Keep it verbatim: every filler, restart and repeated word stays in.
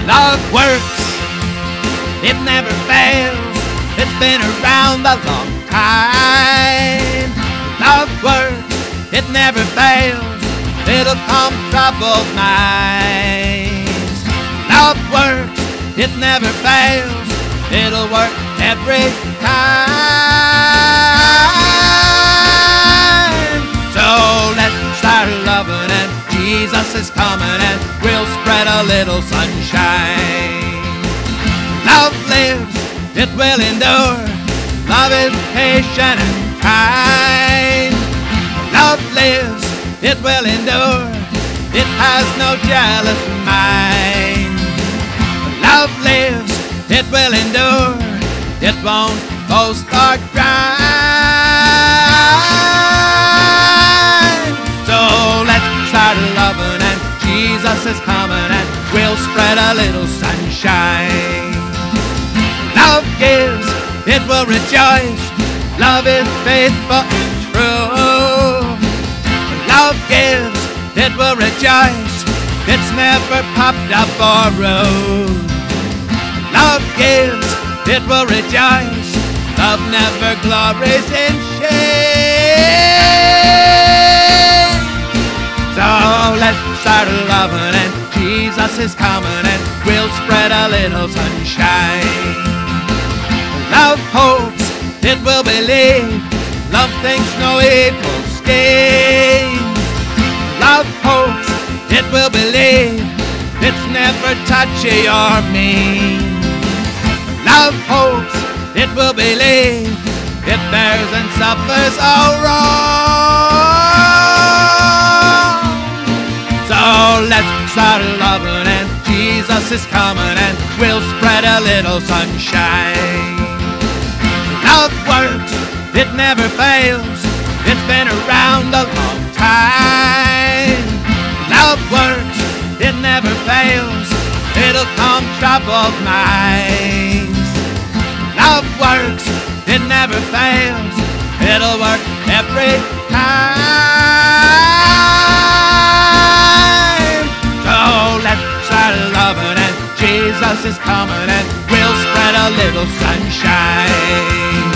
Love works, it never fails, it's been around a long time. Love works, it never fails, it'll calm troubled minds. Love works, it never fails, it'll work every time. So let's start loving, and Jesus is coming, and we'll spread a little sunshine. Love lives, it will endure, love is patient and kind. Love lives, it will endure, it has no jealous mind. Love lives, it will endure, it won't boast or grind. So let's start loving, and Jesus is coming, and we'll spread a little sunshine. Love gives, it will rejoice, love is faithful and true. Love gives, it will rejoice, it's never popped up or rude. Love gives, it will rejoice, love never glories in shame. So let's start loving, and Jesus is coming, and we'll spread a little sunshine. Love hopes, it will believe, love thinks no evil scheme. Love hopes, it will believe, it's never touchy or mean. Love hopes, it will believe, it bears and suffers all wrong. So let's start loving, and Jesus is coming, and we'll spread a little sunshine. Love works, it never fails, it's been around a long time. Love works, it never fails, it'll calm troubled minds. Love works, it never fails, it'll work every time. So let's start loving, and Jesus is coming, and we'll spread a little sunshine.